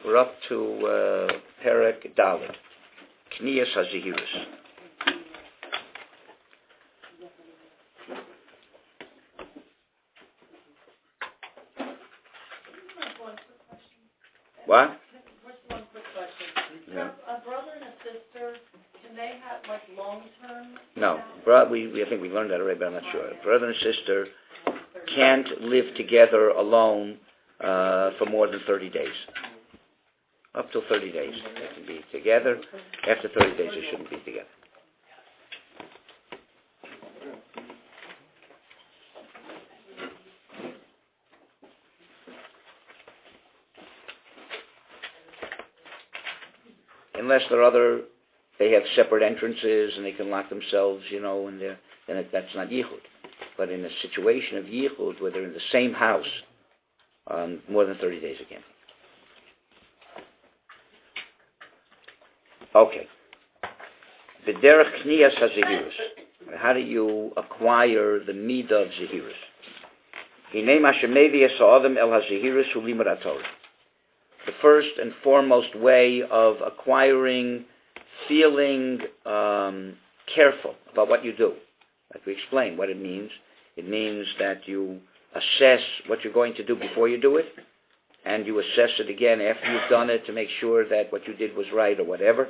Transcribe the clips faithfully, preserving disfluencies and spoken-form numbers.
We're up to uh, Perek Dalet, Kniyas HaZehirus. What? Just one quick question. Yeah. A brother and a sister, can they have like long-term? No, bro- we, we I think we learned that already, but I'm not sure. Brother and sister can't live together alone uh, for more than thirty days. Up to thirty days, they can be together. After thirty days, they shouldn't be together. Unless they're other, they have separate entrances and they can lock themselves, you know, and they're, then it, that's not yichud. But in a situation of yichud, where they're in the same house, um, more than thirty days again. Okay. B'derech kniyas hazehirus. How do you acquire the midah of zehirus? Hinei ma shemevi ha'adam el hazehirus hu limud haTorah. The first and foremost way of acquiring, feeling um, careful about what you do. Like we explained what it means. It means that you assess what you're going to do before you do it, and you assess it again after you've done it to make sure that what you did was right or whatever.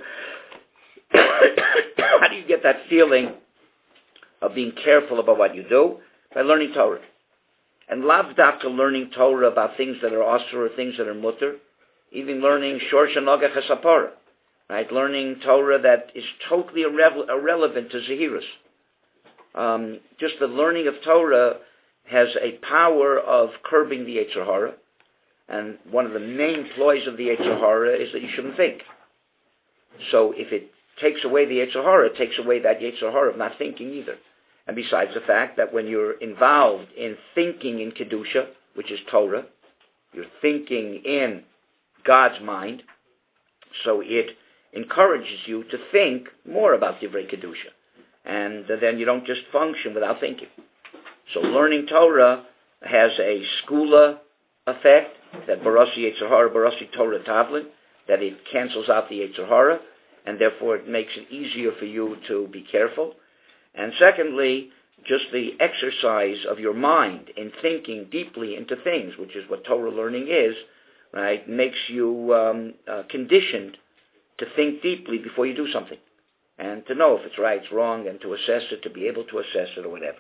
How do you get that feeling of being careful about what you do? By learning Torah. And lav dafka learning Torah about things that are asur or things that are mutter, even learning Shorsh Nogach HaSapara, right? Learning Torah that is totally irre- irrelevant to Zehirus. Um, just the learning of Torah has a power of curbing the Yetzer Hara. And one of the main ploys of the Yetzer Hara is that you shouldn't think. So if it takes away the Yetzer Hara, it takes away that Yetzer Hara of not thinking either. And besides the fact that when you're involved in thinking in Kedusha, which is Torah, you're thinking in God's mind, so it encourages you to think more about Divrei Kedusha. And then you don't just function without thinking. So learning Torah has a skula effect, that Barasi Yetzer Hara, Barasi Torah Tavlin, that it cancels out the Yetzer Hara, and therefore it makes it easier for you to be careful. And secondly, just the exercise of your mind in thinking deeply into things, which is what Torah learning is, right, makes you um, uh, conditioned to think deeply before you do something, and to know if it's right, it's wrong, and to assess it, to be able to assess it or whatever.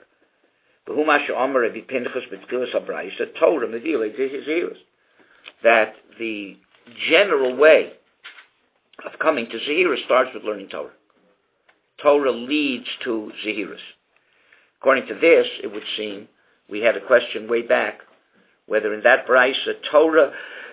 That the general way of coming to Zehirus starts with learning Torah. Torah leads to Zehirus. According to this, it would seem, we had a question way back, whether in that brisa Torah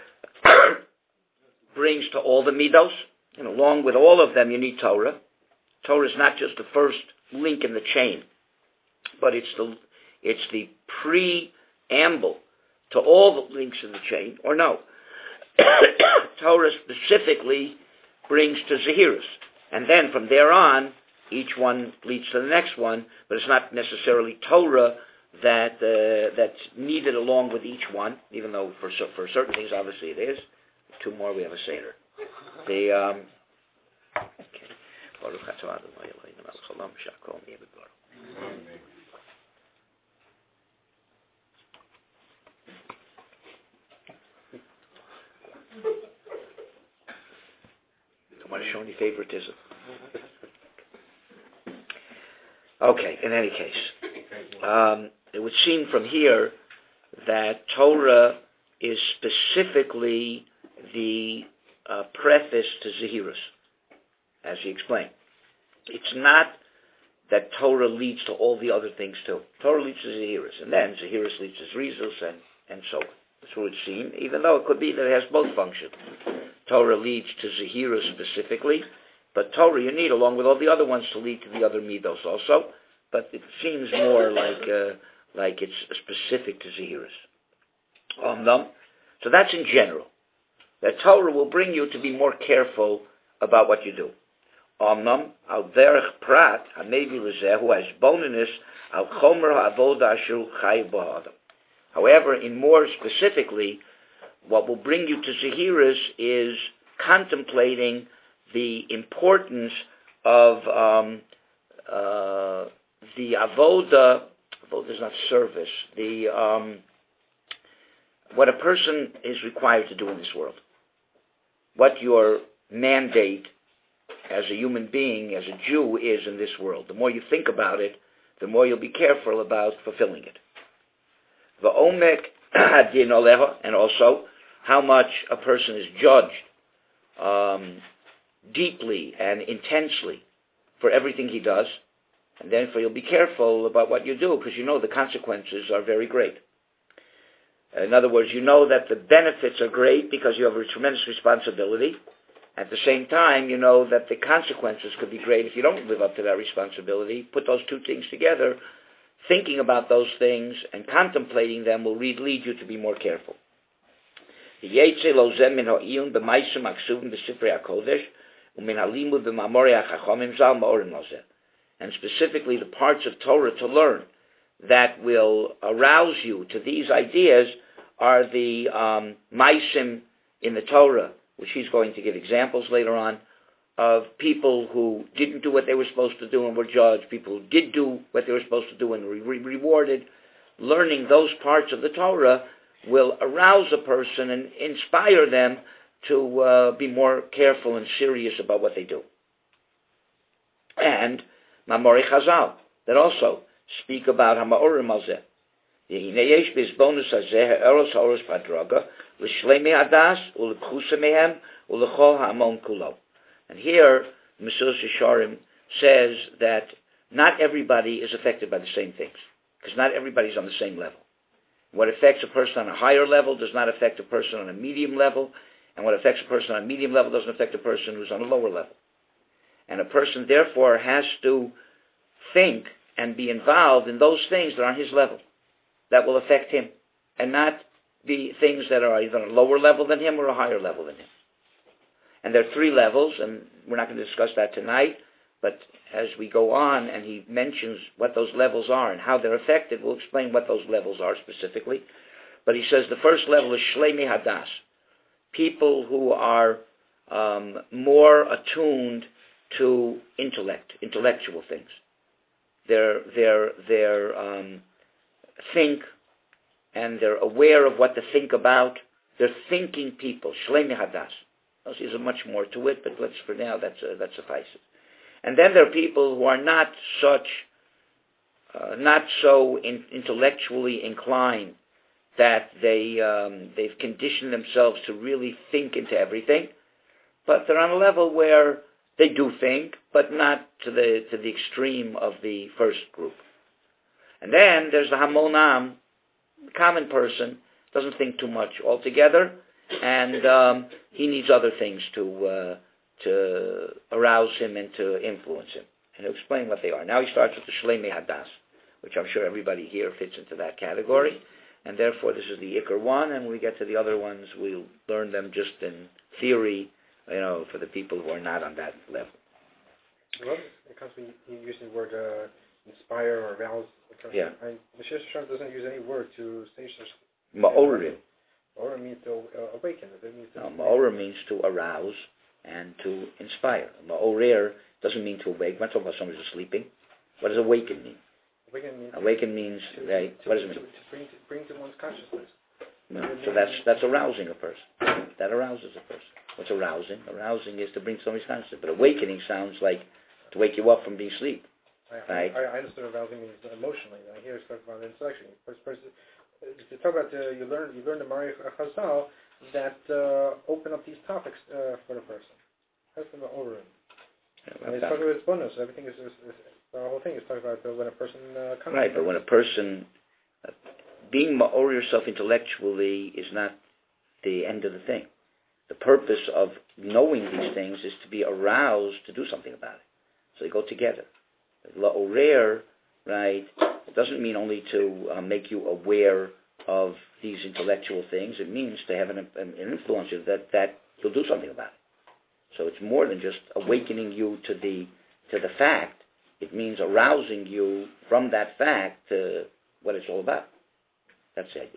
brings to all the midos, and along with all of them you need Torah. Torah is not just the first link in the chain, but it's the it's the preamble to all the links in the chain, or no. Torah specifically brings to Zehirus. And then from there on, each one leads to the next one, but it's not necessarily Torah that uh, that's needed along with each one, even though for for certain things, obviously it is. Two more, we have a Seder. The, um, don't want to show any favoritism. Okay, in any case, um, it would seem from here that Torah is specifically the uh, preface to Zehirus, as he explained. It's not that Torah leads to all the other things too. Torah leads to Zehirus, and then Zehirus leads to Zrizus, and, and so on. That's what it would seem, even though it could be that it has both functions. Torah leads to Zehirus specifically, but Torah you need along with all the other ones to lead to the other midos also, but it seems more like uh, like it's specific to Zehirus. Um, so that's in general. That Torah will bring you to be more careful about what you do. Omnam al derech prat hamevi lezehu has boninus al chomer ha'avoda asher chayiv b'ha'adam. However, in more specifically, what will bring you to Zehiris is contemplating the importance of um, uh, the avoda. Avoda is not service. The um, what a person is required to do in this world. What your mandate as a human being, as a Jew, is in this world. The more you think about it, the more you'll be careful about fulfilling it. V'omek adin oleha, and also how much a person is judged um, deeply and intensely for everything he does, and therefore you'll be careful about what you do because you know the consequences are very great. In other words, you know that the benefits are great because you have a tremendous responsibility. At the same time, you know that the consequences could be great if you don't live up to that responsibility. Put those two things together. Thinking about those things and contemplating them will lead, lead you to be more careful. And specifically the parts of Torah to learn that will arouse you to these ideas are the um, Maisim in the Torah, which he's going to give examples later on, of people who didn't do what they were supposed to do and were judged, people who did do what they were supposed to do and were re- rewarded. Learning those parts of the Torah will arouse a person and inspire them to uh, be more careful and serious about what they do. And Mamori Chazal, that also speak about Hamaorim Alzeh. Yehine yesh bizbonus hazeh ha'eros ha'oros padraga l'shleimei hadas u'lepchusa mehem u'lechol ha'amon kulo. And here, Mesilas Yesharim says that not everybody is affected by the same things, because not everybody is on the same level. What affects a person on a higher level does not affect a person on a medium level, and what affects a person on a medium level doesn't affect a person who's on a lower level. And a person, therefore, has to think and be involved in those things that are on his level, that will affect him, and not the things that are either on a lower level than him or a higher level than him. And there are three levels, and we're not going to discuss that tonight, but as we go on and he mentions what those levels are and how they're affected, we'll explain what those levels are specifically. But he says the first level is Shleimei Hadas, people who are um, more attuned to intellect, intellectual things. They're, they're, they're um, think, and they're aware of what to think about. They're thinking people, Shleimei Hadas. There's much more to it, but let's for now that's uh, that suffices. And then there are people who are not such, uh, not so in, intellectually inclined that they um, they've conditioned themselves to really think into everything, but they're on a level where they do think, but not to the to the extreme of the first group. And then there's the Hamonam, the common person, doesn't think too much altogether, and um, he needs other things to uh, to arouse him and to influence him. And he'll explain what they are. Now he starts with the Shleimei Hadas, which I'm sure everybody here fits into that category. And therefore this is the Iker one, and when we get to the other ones, we'll learn them just in theory, you know, for the people who are not on that level. Well, it comes when you use the word uh, inspire or arouse. Yeah. Mesilas Yesharim doesn't use any word to say such. Ma'orim. Ma'orim means to uh, awaken. It means to no, ma'orim means to arouse and to inspire. Ma'orer doesn't mean to awake. We're not talking about somebody who's sleeping. What does awaken mean? Awaken means, awaken means to, right, to, what does it mean? To, to bring, to bring to one's consciousness. No, so that's that's arousing a person. That arouses a person. What's arousing? Arousing is to bring somebody's consciousness. But awakening sounds like to wake you up from being asleep. I, right? I, I understood arousing means emotionally. I hear it's talking about intellectually. First person, to talk about uh, you learn you learn the Mari Chazal that uh, open up these topics uh, for the person. That's the over. Yeah, and it's talking about its bonus. Everything is, is, is the whole thing is talking about uh, when a person uh, comes. Right, but when a person uh, being ma'or yourself intellectually is not the end of the thing. The purpose of knowing these things is to be aroused to do something about it. So they go together. La'orer, right, it doesn't mean only to uh, make you aware of these intellectual things. It means to have an, an influence that, that you'll do something about it. So it's more than just awakening you to the to the fact. It means arousing you from that fact to what it's all about. That's the idea.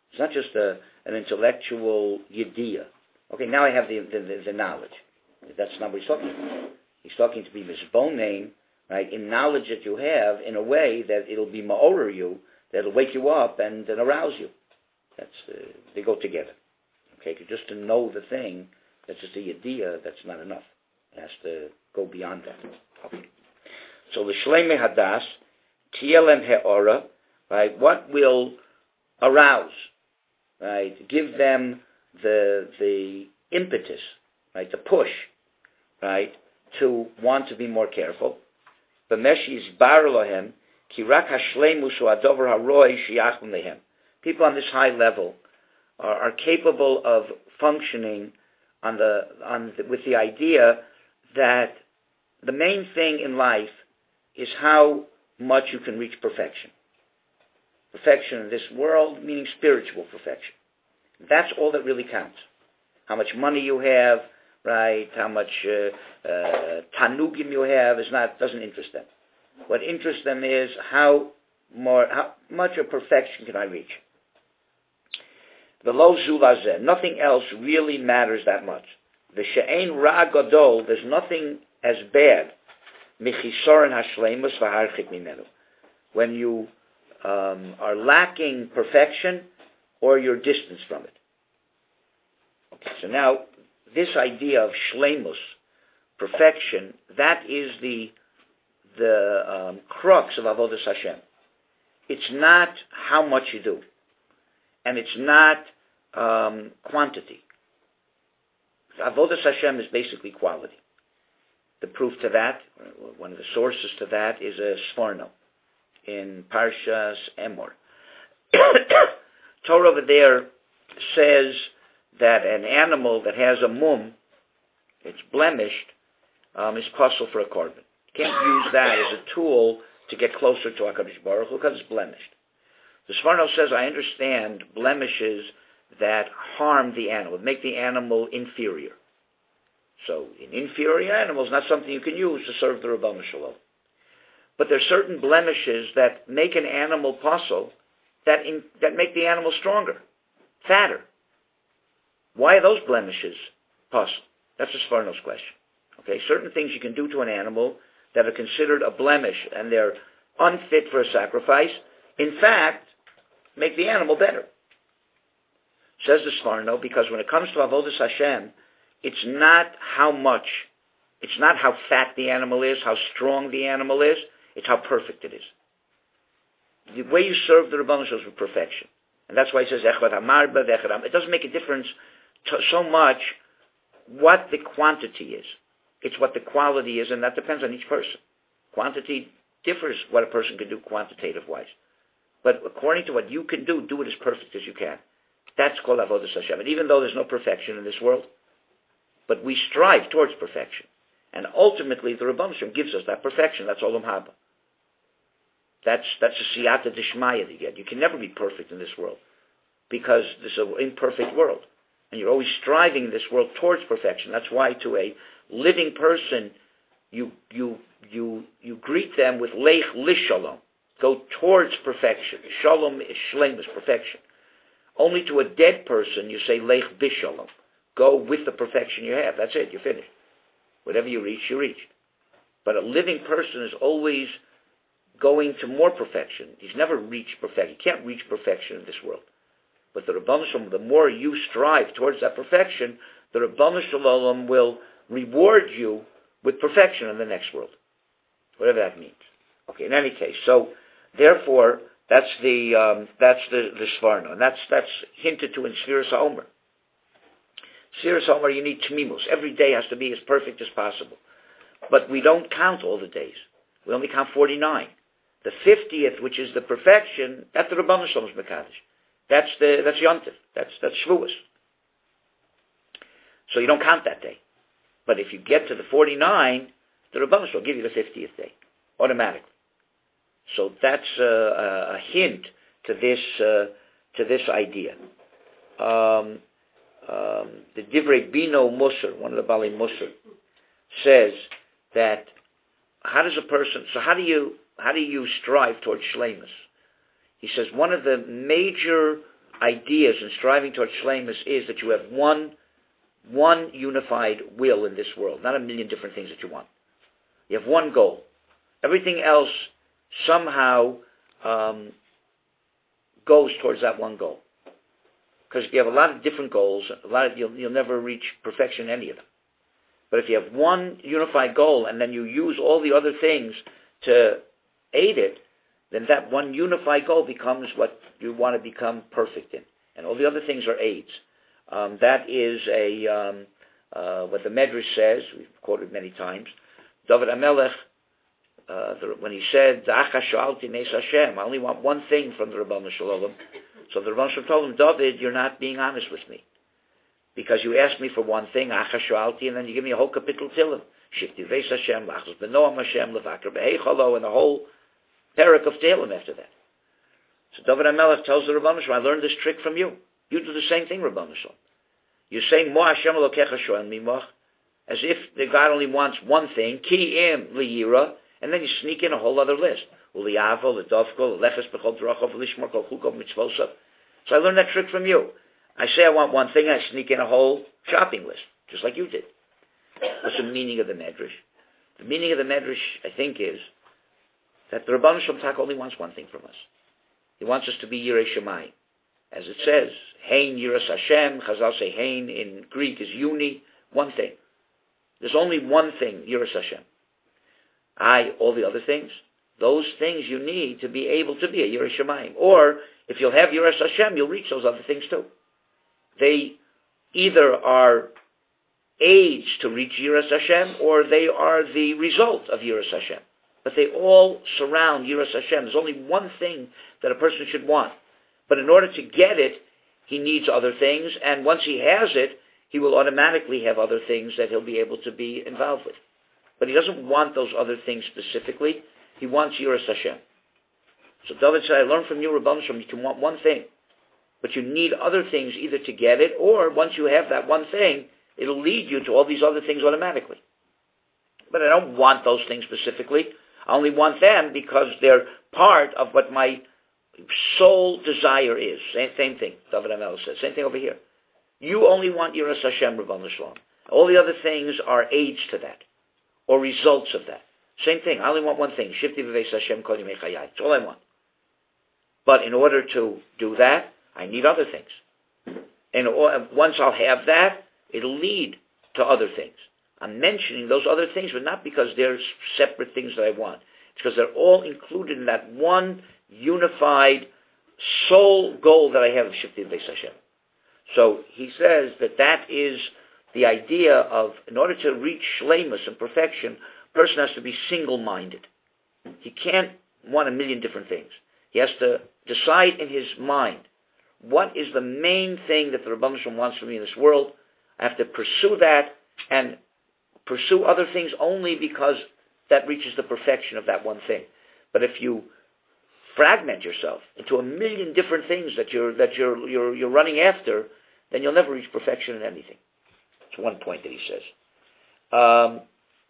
It's not just a, an intellectual yediyah. Okay, now I have the, the, the knowledge. That's not what he's talking about. He's talking to be misbonain, right, in knowledge that you have in a way that it'll be ma'orer you, that'll wake you up and, and arouse you. That's uh, they go together. Okay, just to know the thing, that's just a yediyah, that's not enough. It has to go beyond that. Okay. So the Shleimei Hadas, Tielem He'ora, right, what will arouse, right, give them the the impetus, right, the push, right, to want to be more careful. B'meshi Yisbar Lohem, Ki Rak HaShleimus Hu Adover HaRoi Sheyachim Lehem. People on this high level are, are capable of functioning on the on the, with the idea that the main thing in life is how much you can reach perfection. Perfection in this world, meaning spiritual perfection. That's all that really counts. How much money you have, right? How much uh, uh, tanugim you have is not doesn't interest them. What interests them is how more how much of perfection can I reach. The lo zulazeh, nothing else really matters that much. The she'ein ra gadol, there's nothing as bad. Michisoren hashleimus v'harchik mimenu. When you um, are lacking perfection, or you're distanced from it. Okay, so now this idea of shleimus, perfection, that is the the um, crux of avodas Hashem. It's not how much you do, and it's not um, quantity. Avodas Hashem is basically quality. The proof to that, one of the sources to that, is a Sforno in Parshas Emor. Torah over there says that an animal that has a mum, it's blemished, um, is possible for a korban. You can't use that as a tool to get closer to HaKadosh Baruch Hu because it's blemished. The Sforno says, I understand blemishes that harm the animal, make the animal inferior. So an inferior animal is not something you can use to serve the Rabbanu Shalom. But there are certain blemishes that make an animal possible, that in, that make the animal stronger, fatter. Why are those blemishes possible? That's a Sforno's question. Okay, certain things you can do to an animal that are considered a blemish and they're unfit for a sacrifice, in fact, make the animal better. Says the Sforno, because when it comes to Avodas Hashem, it's not how much, it's not how fat the animal is, how strong the animal is, it's how perfect it is. The way you serve the Rebbeinu Shalom is with perfection. And that's why he says, Echad HaMarba, Echad HaMarba. It doesn't make a difference to, so much what the quantity is. It's what the quality is, and that depends on each person. Quantity differs what a person can do quantitative-wise. But according to what you can do, do it as perfect as you can. That's called Avodas Hashem. And even though there's no perfection in this world, but we strive towards perfection. And ultimately, the Rebbeinu Shalom gives us that perfection. That's Olam Haba. That's that's a siyata d'shmaya that you get. You can never be perfect in this world because this is an imperfect world. And you're always striving in this world towards perfection. That's why to a living person, you you you you greet them with leich lishalom. Go towards perfection. Shalom is shleim, is perfection. Only to a dead person you say leich bishalom. Go with the perfection you have. That's it. You're finished. Whatever you reach, you reached. But a living person is always going to more perfection. He's never reached perfection. He can't reach perfection in this world. But the Rebbeinu Shalom, the more you strive towards that perfection, the Rebbeinu Shalom will reward you with perfection in the next world. Whatever that means. Okay, in any case, so therefore, that's the um, that's the, the Sforno. And that's that's hinted to in Sfiras HaOmer. Sfiras HaOmer, you need Tmimus. Every day has to be as perfect as possible. But we don't count all the days. We only count forty-nine. The fiftieth, which is the perfection, that's the Rebbeinu Shalom's Mekadosh. That's the that's Yontif. That's that's Shavuos. So you don't count that day. But if you get to the forty-nine, the Rebbeinu Shalom will give you the fiftieth day automatically. So that's uh, a, a hint to this uh, to this idea. Um, um, the Divrei Bino Musar, one of the Bali Musar, says that how does a person? So how do you how do you strive towards shleimus? He says one of the major ideas and striving towards shleimus is that you have one, one unified will in this world, not a million different things that you want. You have one goal. Everything else somehow um, goes towards that one goal. Because if you have a lot of different goals, a lot of, you'll, you'll never reach perfection in any of them. But if you have one unified goal and then you use all the other things to aid it, then that one unified goal becomes what you want to become perfect in. And all the other things are aids. Um, that is a um, uh, what the Medrash says, we've quoted many times. David HaMelech, uh, the, when he said, "Acha sha'alti nes Hashem," I only want one thing from the Ribono Shel Olam. So the Ribono Shel Olam told him, David, you're not being honest with me. Because you asked me for one thing, Acha sha'alti, and then you give me a whole kapitel Tehillim. Shifti veis Hashem, lachos b'noam Hashem, levakar b'heichalo, and the whole parak of Tehillim after that. So David HaMelech tells the Ribono Shel Olam, I learned this trick from you. You do the same thing, Ribono Shel Olam. You're saying, Mo Hashem Elokecha shoel mimoch, as if the God only wants one thing, ki im liyira, and then you sneak in a whole other list. Uliyavo, ledovko, leches bechol drachov, lishmor kol chukov mitzvosov. So I learned that trick from you. I say I want one thing, I sneak in a whole shopping list, just like you did. What's the meaning of the Medrash? The meaning of the Medrash, I think, is that the Ribono Shel Olam only wants one thing from us. He wants us to be Yirei Shamayim. As it says, Hein Yiras Hashem, Chazal say Hein in Greek is uni, one thing. There's only one thing, Yiras Hashem. I, all the other things, those things you need to be able to be a Yirei Shamayim. Or, if you'll have Yiras Hashem, you'll reach those other things too. They either are aids to reach Yiras Hashem, or they are the result of Yiras Hashem. But they all surround Yiras Hashem. There's only one thing that a person should want. But in order to get it, he needs other things, and once he has it, he will automatically have other things that he'll be able to be involved with. But he doesn't want those other things specifically. He wants Yiras Hashem. So David said, I learned from you, Ribono Shel Olam, you can want one thing. But you need other things either to get it, or once you have that one thing, it'll lead you to all these other things automatically. But I don't want those things specifically. I only want them because they're part of what my sole desire is. Same, same thing, David HaMelech says. Same thing over here. You only want Yiras Hashem, Ribono Shel Olam. All the other things are aids to that, or results of that. Same thing. I only want one thing. Shifti v'veis Hashem kol yimei chayai. That's all I want. But in order to do that, I need other things. And once I'll have that, it'll lead to other things. I'm mentioning those other things, but not because they're separate things that I want. It's because they're all included in that one unified sole goal that I have of Shifti v'veis Hashem. So he says that that is the idea of, in order to reach shleimus and perfection, a person has to be single-minded. He can't want a million different things. He has to decide in his mind, what is the main thing that the Ribono Shel Olam wants from me in this world? I have to pursue that and pursue other things only because that reaches the perfection of that one thing. But if you fragment yourself into a million different things that you're that you're you're you're running after, then you'll never reach perfection in anything. That's one point that he says. Um,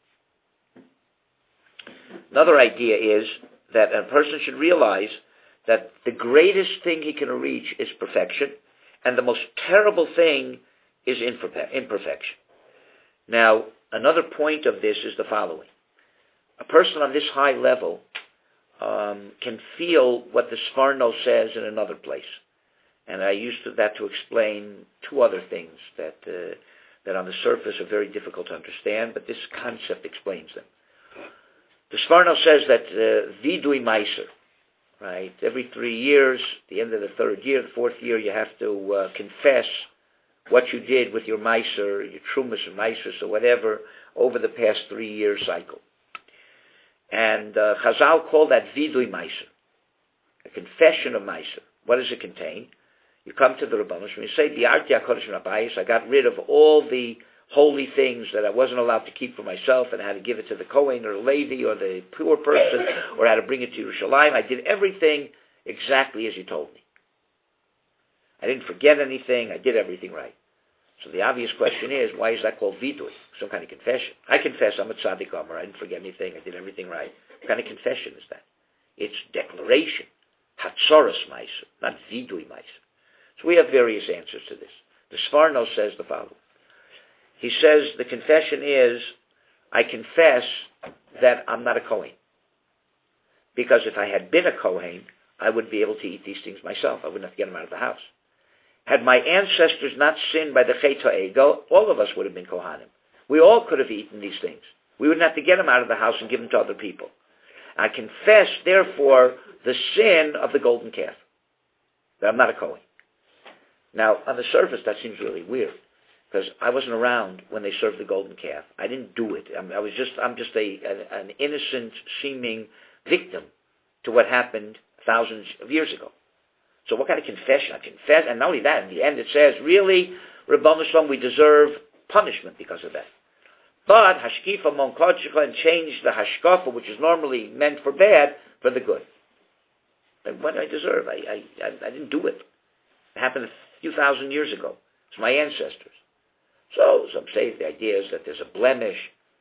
another idea is that a person should realize that the greatest thing he can reach is perfection, and the most terrible thing is imperfection. Now, another point of this is the following. A person on this high level um, can feel what the Sforno says in another place. And I used to, that to explain two other things that uh, that on the surface are very difficult to understand, but this concept explains them. The Sforno says that uh, vidui meiser, right? Every three years, the end of the third year, the fourth year, you have to uh, confess what you did with your meiser, your trumas or meisers or whatever, over the past three-year cycle. And uh, Chazal call that vidui meiser, a confession of meiser. What does it contain? You come to the Ribono Shel Olam, you say, Bi'arti HaKodesh Rabayis, I got rid of all the holy things that I wasn't allowed to keep for myself, and I had to give it to the Kohen or the Levi or the poor person, or I had to bring it to Yerushalayim. I did everything exactly as you told me. I didn't forget anything. I did everything right. So the obvious question is, why is that called vidui? Some kind of confession. I confess I'm a tzaddik omer. I didn't forget anything. I did everything right. What kind of confession is that? It's declaration. Hatzoros meiser, not vidui meiser. So we have various answers to this. The Sforno says the following. He says the confession is, I confess that I'm not a Kohen. Because if I had been a Kohen, I would be able to eat these things myself. I wouldn't have to get them out of the house. Had my ancestors not sinned by the Chet HaEgel, all of us would have been Kohanim. We all could have eaten these things. We wouldn't have to get them out of the house and give them to other people. I confess, therefore, the sin of the golden calf. That I'm not a Kohen. Now, on the surface, that seems really weird, because I wasn't around when they served the golden calf. I didn't do it. I, mean, I was just, I'm just a, a, an innocent seeming victim to what happened thousands of years ago. So what kind of confession? I confess, and not only that, in the end it says, really, Rabbanu Shalom, we deserve punishment because of that. But Hashkifa Mon Kodesh and change the Hashkafa, which is normally meant for bad, for the good. And what do I deserve? I, I, I didn't do it. It happened a few thousand years ago. It's my ancestors. So some say the idea is that there's a blemish,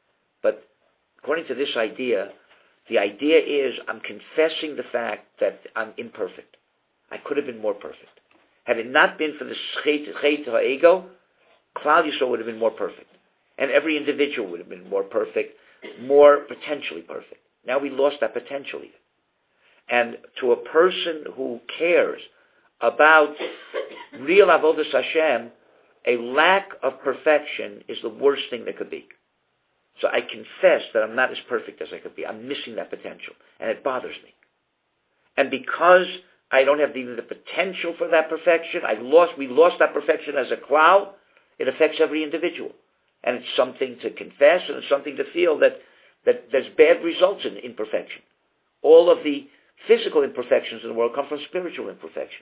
but according to this idea, the idea is I'm confessing the fact that I'm imperfect. I could have been more perfect. Had it not been for the Chet HaEgel, Klal Yisrael would have been more perfect. And every individual would have been more perfect, more potentially perfect. Now we lost that potential even. And to a person who cares about real Avodas Hashem, a lack of perfection is the worst thing that could be. So I confess that I'm not as perfect as I could be. I'm missing that potential, and it bothers me. And because I don't have even the potential for that perfection, I lost. We lost that perfection as a cloud. It affects every individual, and it's something to confess, and it's something to feel that that there's bad results in imperfection. All of the physical imperfections in the world come from spiritual imperfections.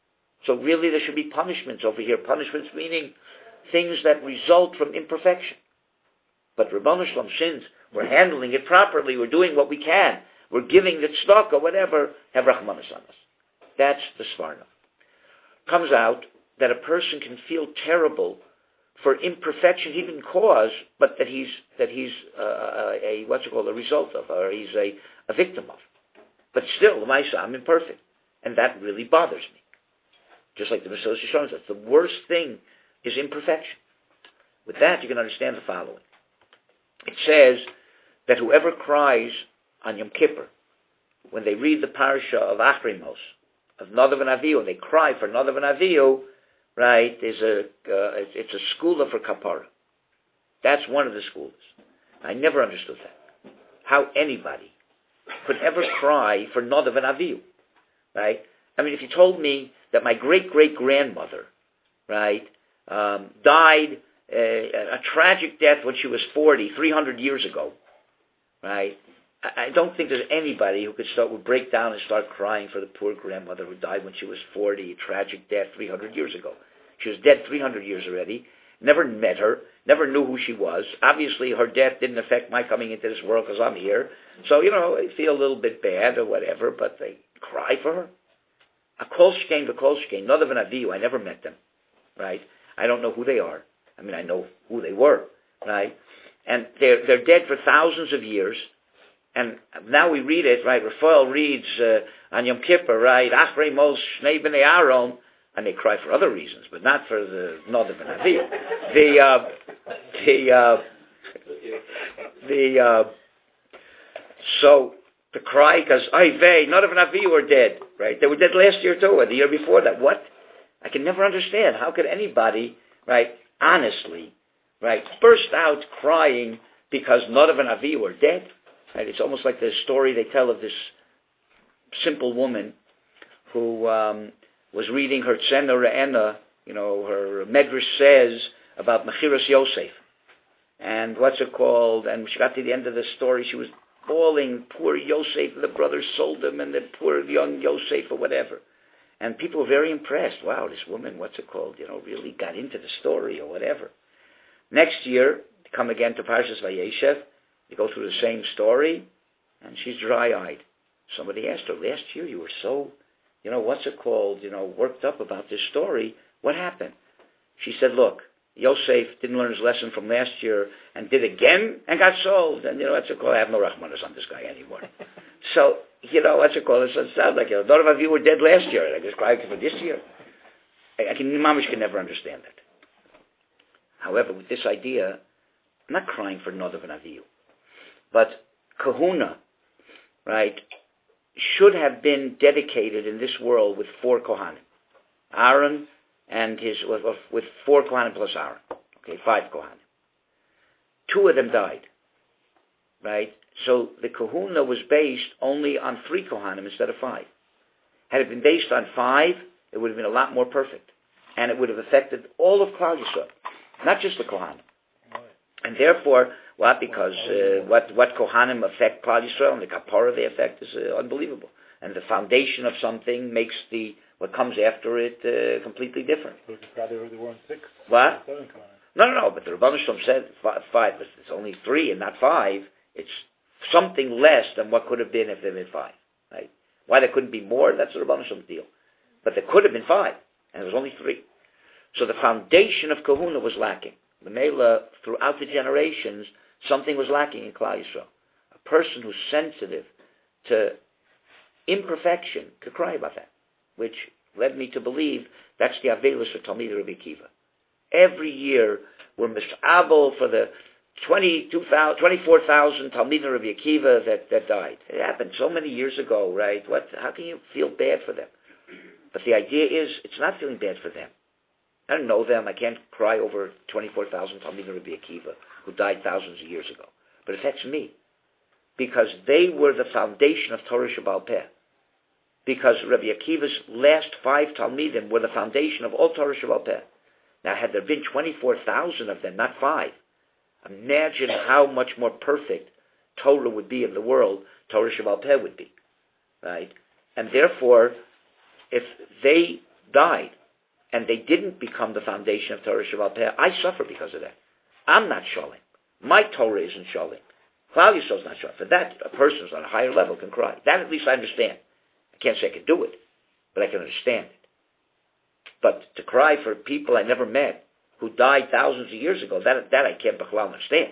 So really, there should be punishments over here. Punishments meaning things that result from imperfection. But Rabbanu Shalom, since we're handling it properly, we're doing what we can, we're giving the tzedakah or whatever, have Rachmanis on us. That's the Sforno. Comes out that a person can feel terrible for imperfection he didn't cause, but that he's that he's uh, a what's it called a result of, or he's a, a victim of. But still, L'maisa, I'm imperfect, and that really bothers me. Just like the Mesilas Yesharim says, the worst thing is imperfection. With that, you can understand the following. It says that whoever cries on Yom Kippur, when they read the parasha of Achrimos, of Nadav and Avihu, and they cry for Nadav and Avihu, right, is a, uh, it's a school for kapara. That's one of the schools. I never understood that. How anybody could ever cry for Nadav and Avihu, right? I mean, if you told me that my great-great-grandmother, right, um, died uh, a tragic death when she was forty, three hundred years ago, right, I, I don't think there's anybody who could start would break down and start crying for the poor grandmother who died when she was forty, a tragic death three hundred years ago. She was dead three hundred years already, never met her, never knew who she was. Obviously, her death didn't affect my coming into this world because I'm here. So, you know, I feel a little bit bad or whatever, but they cry for her. A Kolshkein, the Kolshkein, Nadav and Avihu, I never met them, right? I don't know who they are. I mean, I know who they were, right? And they're they're dead for thousands of years. And now we read it, right? Raphael reads uh, on Yom Kippur, right? Achrei Mos Shnei Bnei Aaron, and they cry for other reasons, but not for the Nadav and Avihu. The uh, the uh, the uh, so the cry because ay vey Nadav and Avihu are dead, right? They were dead last year too, or the year before that. What? I can never understand. How could anybody, right, honestly, right, burst out crying because Nadav and Avihu are dead? Right? It's almost like the story they tell of this simple woman who um, was reading her Tzena Re'ena, you know, her Medrash says about Mechiras Yosef. And what's it called? And she got to the end of the story, she was bawling, poor Yosef, the brothers sold him, and the poor young Yosef or whatever. And people were very impressed. Wow, this woman, what's it called, you know, really got into the story or whatever. Next year, they come again to Parshas Vayeshev, they go through the same story, and she's dry-eyed. Somebody asked her, last year you were so, you know, what's it called, you know, worked up about this story. What happened? She said, look, Yosef didn't learn his lesson from last year and did again and got sold. And, you know, what's it called? I have no Rahmanas on this guy anymore. So, you know, what's it called? It sounds like, you know, none of you were dead last year. I just cried for this year. I, I can, Mamish can never understand that. However, with this idea, I'm not crying for Nadav and Avihu, but kahuna, right, should have been dedicated in this world with four Kohanim. Aaron and his, with, with four Kohanim plus Aaron. Okay, five Kohanim. Two of them died, right? So the kahuna was based only on three Kohanim instead of five. Had it been based on five, it would have been a lot more perfect. And it would have affected all of Klal Yisrael, not just the Kohanim. And therefore, what? Because uh, what what Kohanim affect Klal Yisrael and the Kapara they affect is uh, unbelievable. And the foundation of something makes the what comes after it uh, completely different. But probably there weren't six. What? No, no, no. But the Rebbeinu Shalom said five, five. But it's only three and not five. It's something less than what could have been if there had been five. Right? Why there couldn't be more? That's the Rebbeinu Shalom's deal. But there could have been five, and there was only three. So the foundation of Kahuna was lacking. The Mela, throughout the generations, something was lacking in Klal Yisrael. A person who's sensitive to imperfection could cry about that, which led me to believe that's the Avelus of Talmidei Rabbi Akiva. Every year, we're mis'abel for the twenty-two thousand, twenty-four thousand Talmidei Rabbi Akiva that, that died. It happened so many years ago, right? What? How can you feel bad for them? But the idea is, it's not feeling bad for them. I don't know them. I can't cry over twenty-four thousand Talmidei Rabbi Akiva who died thousands of years ago. But it affects me because they were the foundation of Torah Shebaal Peh. Because Rabbi Akiva's last five Talmidim were the foundation of all Torah Shebaal Peh. Now, had there been twenty-four thousand of them, not five, imagine how much more perfect Torah would be in the world, Torah Shebaal Peh would be. Right? And therefore, if they died, and they didn't become the foundation of Torah Shebaal Peh, I suffer because of that. I'm not sholing. My Torah isn't sholing. Klal Yisrael's not sholing. For that, a person who's on a higher level can cry. That at least I understand. I can't say I can do it, but I can understand it. But to cry for people I never met who died thousands of years ago, that that I can't understand.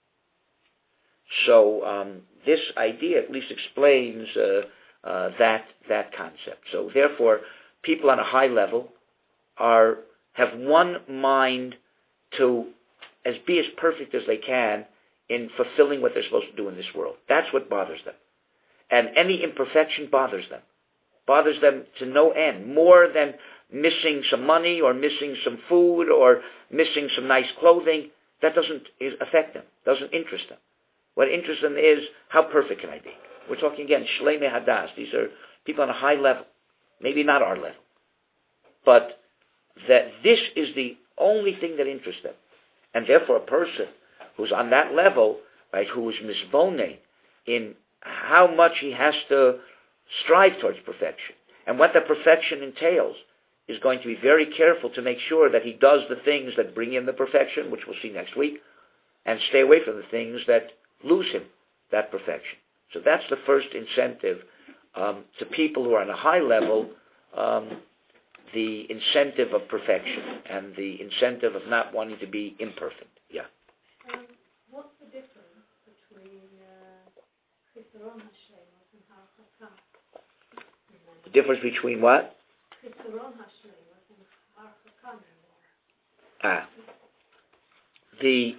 So um, this idea at least explains uh, uh, that that concept. So therefore, people on a high level are have one mind to as be as perfect as they can in fulfilling what they're supposed to do in this world. That's what bothers them. And any imperfection bothers them. Bothers them to no end. More than missing some money or missing some food or missing some nice clothing. That doesn't affect them. Doesn't interest them. What interests them is, how perfect can I be? We're talking again, Shleimei Hadas. These are people on a high level. Maybe not our level. But that this is the only thing that interests them. And therefore a person who's on that level, right, who is misbone in how much he has to strive towards perfection, and what that perfection entails, is going to be very careful to make sure that he does the things that bring in the perfection, which we'll see next week, and stay away from the things that lose him that perfection. So that's the first incentive um, to people who are on a high level, um, the incentive of perfection and the incentive of not wanting to be imperfect. Yeah. Um, what's the difference between Chisaron Hashleimos and Har Chakam? The difference between what? Chisaron Hashleimos and Har Chakam. Ah. The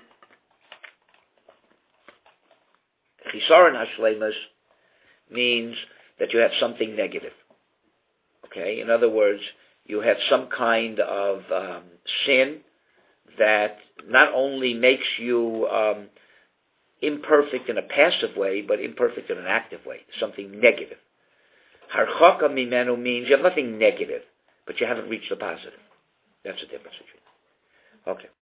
Chisaron Hashleimos means that you have something negative. Okay? In other words, you have some kind of um, sin that not only makes you um, imperfect in a passive way, but imperfect in an active way, something negative. Harchaka mimenu means you have nothing negative, but you haven't reached the positive. That's the difference between them. Okay.